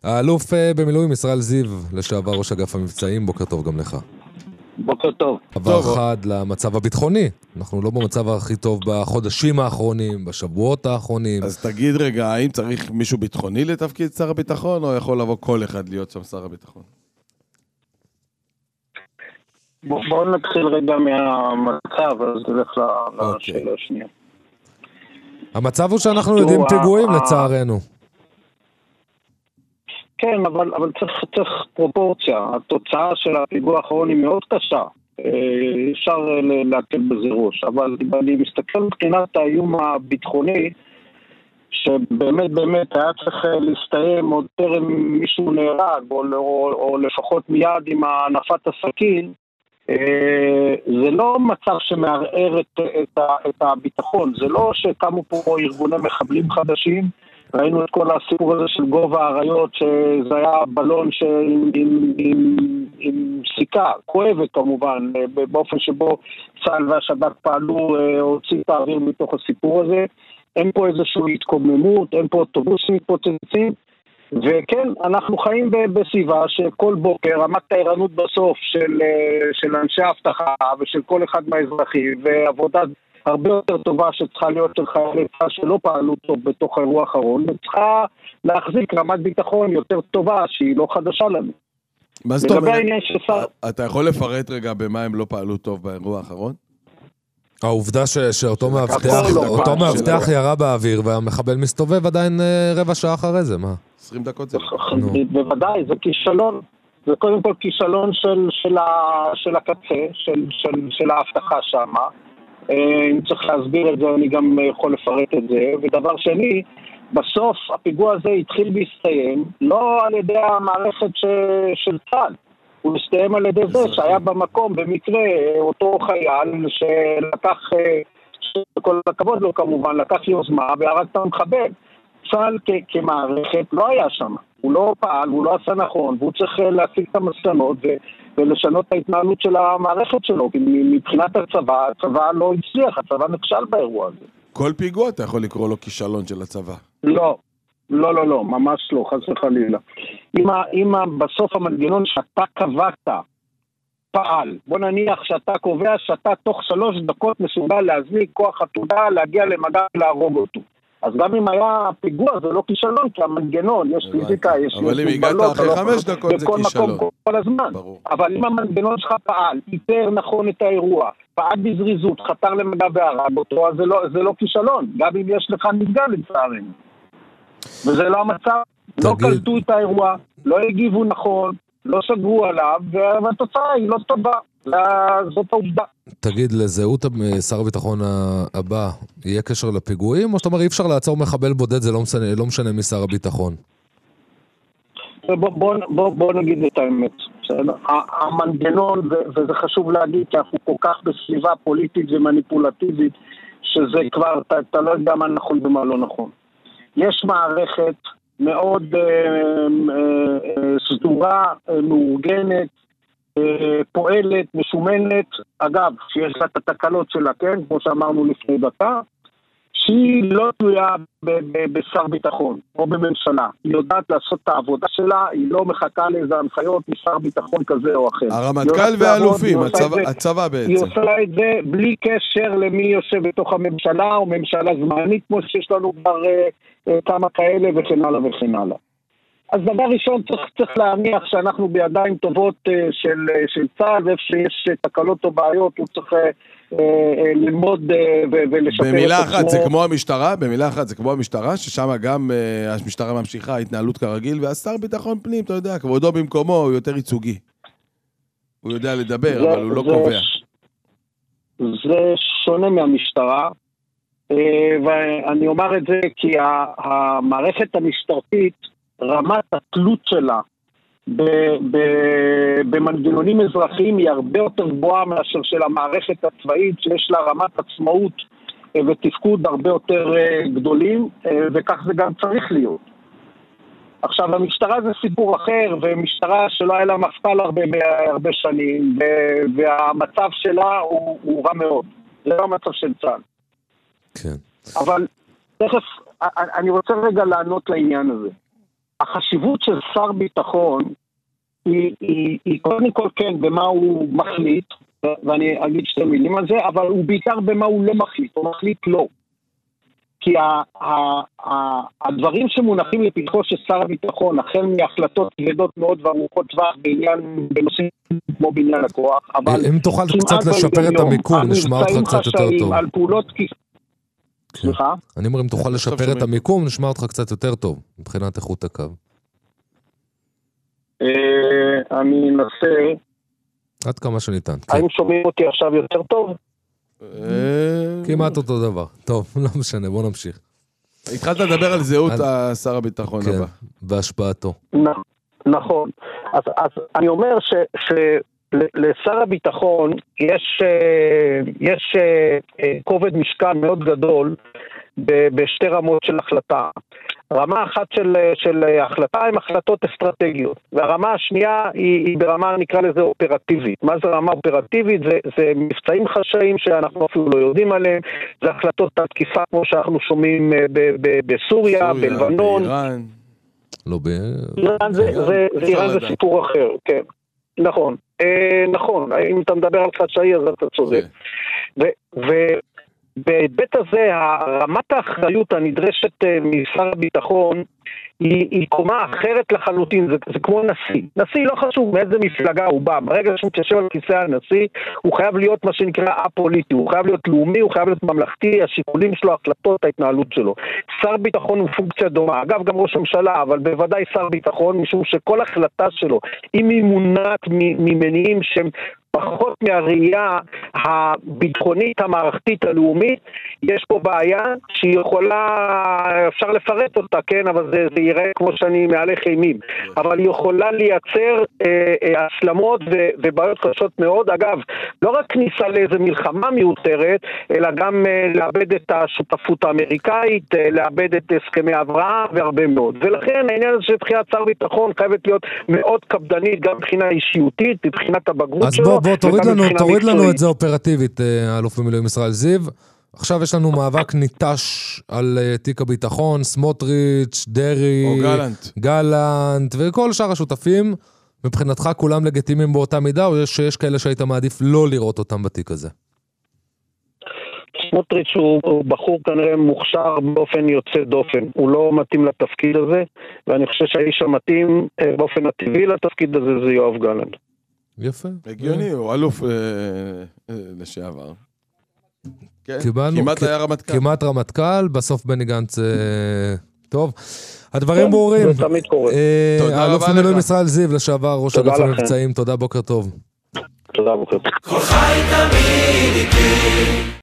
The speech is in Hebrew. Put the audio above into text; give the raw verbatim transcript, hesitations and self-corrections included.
האלוף במילואים ישראל זיו, לשעבר ראש אגף המבצעים, בוקר טוב גם לך. בוקר טוב. עבר אחד למצב הביטחוני. אנחנו לא במצב הכי טוב בחודשים האחרונים, בשבועות האחרונים. אז תגיד רגע, האם צריך מישהו ביטחוני לתפקיד שר הביטחון, או יכול לבוא כל אחד להיות שם שר הביטחון? בואו נתחיל רגע מהמצב, אז נלך לשאלה השנייה. המצב הוא שאנחנו יודעים פיגועים לצערנו. כן, אבל, אבל צריך, צריך פרופורציה. התוצאה של הפיגוע האחרון היא מאוד קשה. אפשר להקל בזה ראש. אבל אני מסתכל מבחינת האיום הביטחוני, שבאמת באמת היה צריך להסתיים עוד טרם מישהו נהרג, או, או, או לפחות מיד עם הנפת הסכין. זה לא מצב שמערער את, את, את הביטחון. זה לא שקמו פה ארגוני מחבלים חדשים, ראינו את כל הסיפור הזה של גובה האריות, שזה היה בלון עם, עם, עם, עם סיכה, כואבת כמובן, באופן שבו צה"ל והשב"כ פעלו, הוציא את האוויר מתוך הסיפור הזה. אין פה איזושהי התקוממות, אין פה אוטובוסים מתפוצצים, וכן, אנחנו חיים בסביבה שכל בוקר רמת הערנות בסוף של, של אנשי האבטחה ושל כל אחד מהאזרחים, ועבודה הרבה יותר טובה שצריכה להיות של חיילי צה"ל שלא פעלו טוב בתוך האירוע האחרון, וצריכה להחזיק רמת ביטחון יותר טובה שהיא לא חדשה לנו. מה זאת אומרת? ששר... אתה יכול לפרט רגע במה הם לא פעלו טוב באירוע האחרון? העובדה ש, שאותו מאבטח, אותו מאבטח ירה באוויר והמחבל מסתובב עדיין רבע שעה אחרי זה, מה? עשרים דקות זה. בוודאי, זה כישלון. זה קודם כל כישלון של, של, ה, של הקצה, של, של, של ההבטחה שמה. אם צריך להסביר את זה, אני גם יכול לפרט את זה. ודבר שני, בסוף הפיגוע הזה התחיל להסתיים, לא על ידי המערכת ש, של צה"ל. הוא מסתיים על ידי זה שהיה במקום במקרה אותו חייל שלקח, כל הכבוד לו כמובן, לקח יוזמה והרג את המחבל. צה"ל כ- כמערכת לא היה שם, הוא לא פעל, הוא לא עשה נכון, והוא צריך להשיג את המסקנות ו- ולשנות את ההתנהלות של המערכת שלו, כי מבחינת הצבא, הצבא לא הצליח, הצבא נכשל באירוע הזה. כל פיגוע אתה יכול לקרוא לו כישלון של הצבא. לא. לא, לא, לא, ממש לא, חס וחלילה. אם, אם בסוף המנגנון שאתה קבעת פעל, בוא נניח שאתה קובע שאתה תוך שלוש דקות מסוגל להזניק כוח עתודה, להגיע למגע ולהרוג אותו. אז גם אם היה פיגוע זה לא כישלון, כי המנגנון, יש פיזיקה, יש... אבל אם הגעת אחרי חמש דקות זה כישלון. מקום, כל הזמן. ברור. אבל אם המנגנון שלך פעל, איתר נכון את האירוע, פעל בזריזות, חתר למגע והרג אותו, אז זה לא, זה לא כישלון, גם אם יש לך נפגע לצערנו. וזה לא המצב, לא קלטו את האירוע, לא הגיבו נכון, לא סגרו עליו, והתוצאה היא לא טובה, זאת העובדה. תגיד, לזהות שר הביטחון הבא, יהיה קשר לפיגועים, או שאתה אומר, אי אפשר לעצור מחבל בודד, זה לא משנה, לא משנה משר הביטחון? בוא, בוא, בוא, בוא נגיד את האמת. המנגנון, וזה חשוב להגיד, כי אנחנו כל כך בסביבה פוליטית ומניפולטיבית, שזה כבר, אתה, אתה לא יודע מה נכון ומה לא נכון. יש מערכת מאוד אה, אה, סדורה, אה, מאורגנת, אה, פועלת, משומנת, אגב, שיש לה את התקלות שלה, כן, כמו שאמרנו לפני דקה, שהיא לא תלויה בשר ביטחון או בממשלה. היא יודעת לעשות את העבודה שלה, היא לא מחכה לאיזה הנחיות משר ביטחון כזה או אחר. הרמטכ"ל והאלופים, הצבא בעצם. היא עושה את זה בלי קשר למי יושב בתוך הממשלה או ממשלה זמנית, כמו שיש לנו כבר כמה כאלה וכן הלאה וכן הלאה. אז דבר ראשון צריך, צריך להניח שאנחנו בידיים טובות של, של צה"ל, ואיפה שיש תקלות או בעיות, הוא צריך ללמוד ולשפר את עצמו. במילה אחת זה כמו המשטרה, במילה אחת זה כמו המשטרה, ששם גם המשטרה ממשיכה התנהלות כרגיל, והשר ביטחון פנים, אתה יודע, כבודו במקומו הוא יותר ייצוגי. הוא יודע לדבר, זה, אבל הוא לא זה, קובע. זה שונה מהמשטרה, ואני אומר את זה כי המערכת המשטרתית, רמת התלות שלה במנגנונים אזרחיים היא הרבה יותר גבוהה מאשר של המערכת הצבאית, שיש לה רמת עצמאות ותפקוד הרבה יותר גדולים, וכך זה גם צריך להיות. עכשיו, המשטרה זה סיפור אחר, ומשטרה שלא היה לה מפכ"ל הרבה, הרבה שנים, והמצב שלה הוא, הוא רע מאוד. זה לא המצב של צה"ל. כן. אבל תכף, אני רוצה רגע לענות לעניין הזה. החשיבות של שר ביטחון היא, היא, היא קודם כל כן במה הוא מחליט, ואני אגיד שתי מילים על זה, אבל הוא בעיקר במה הוא לא מחליט, הוא מחליט לא. כי ה, ה, ה, הדברים שמונחים לפתחו של שר הביטחון, החל מהחלטות כבדות מאוד וארוכות טווח בעניין, בנושאים כמו בעניין הכוח, אבל... אם תוכל קצת לשפר את המיקום, נשמע אותך קצת יותר טוב. על פעולות... סליחה? אני אומר, אם תוכל לשפר את המיקום, נשמע אותך קצת יותר טוב, מבחינת איכות הקו. אני אנסה... עד כמה שניתן. האם שומעים אותי עכשיו יותר טוב? כמעט אותו דבר. טוב, לא משנה, בוא נמשיך. התחלת לדבר על זהות שר הביטחון הבא. כן, בהשפעתו. נכון. אז אני אומר שלשר הביטחון יש כובד משקל מאוד גדול בשתי רמות של החלטה. רמה אחת של, של החלטה הם החלטות אסטרטגיות, והרמה השנייה היא, היא ברמה, נקרא לזה, אופרטיבית. מה זה רמה אופרטיבית? זה, זה מבצעים חשאיים שאנחנו אפילו לא יודעים עליהם, זה החלטות התקיפה כמו שאנחנו שומעים ב, ב, בסוריה, בלבנון. באיראן. לא ב... איראן זה, זה, זה, איראן זה סיפור אחר, כן. נכון. אה, נכון, אם אתה מדבר על חשאי אז אתה צודק. ו... ו בהיבט הזה, רמת האחריות הנדרשת משר הביטחון היא, היא קומה אחרת לחלוטין, זה, זה כמו נשיא. נשיא לא חשוב מאיזה מפלגה הוא בא, ברגע שהוא מתיישב על כיסא הנשיא, הוא חייב להיות מה שנקרא א-פוליטי, הוא חייב להיות לאומי, הוא חייב להיות ממלכתי, השיקולים שלו, ההחלטות, ההתנהלות שלו. שר ביטחון הוא פונקציה דומה, אגב גם ראש הממשלה, אבל בוודאי שר ביטחון, משום שכל החלטה שלו, אם היא מונעת ממניעים שהם פחות מהראייה הביטחונית, המערכתית, הלאומית, יש פה בעיה שהיא יכולה, אפשר לפרט אותה, כן, אבל זה, זה יראה כמו שאני מהלך אימים, אבל היא יכולה לייצר אה, אה, הסלמות ו, ובעיות קשות מאוד. אגב, לא רק כניסה לאיזו מלחמה מיותרת, אלא גם אה, לאבד את השותפות האמריקאית, אה, לאבד את הסכמי אברהם והרבה מאוד. ולכן העניין הזה שבחינת שר ביטחון חייבת להיות מאוד קפדנית, גם מבחינה אישיותית, מבחינת הבגרות שלו. בוא, בוא, תוריד לנו, תוריד לנו את זה אופרטיבית, האלוף במילואים ישראל זיו. עכשיו יש לנו מאבק ניטש על תיק הביטחון, סמוטריץ', דרי, גלנט. גלנט, וכל שאר השותפים. מבחינתך כולם לגיטימיים באותה מידה, או שיש כאלה שהיית מעדיף לא לראות אותם בתיק הזה? סמוטריץ' הוא בחור כנראה מוכשר באופן יוצא דופן, הוא לא מתאים לתפקיד הזה, ואני חושב שהאיש המתאים באופן הטבעי לתפקיד הזה זה יואב גלנט. יפה. הגיוני, הוא אלוף לשעבר. כמעט היה רמטכ"ל. כמעט רמטכ"ל, בסוף בני גנץ, טוב. הדברים ברורים. זה תמיד קורה. אלוף במילואים ישראל זיו, לשעבר ראש אגף המבצעים, תודה, בוקר טוב. תודה, בוקר טוב. כל חי תמיד איתי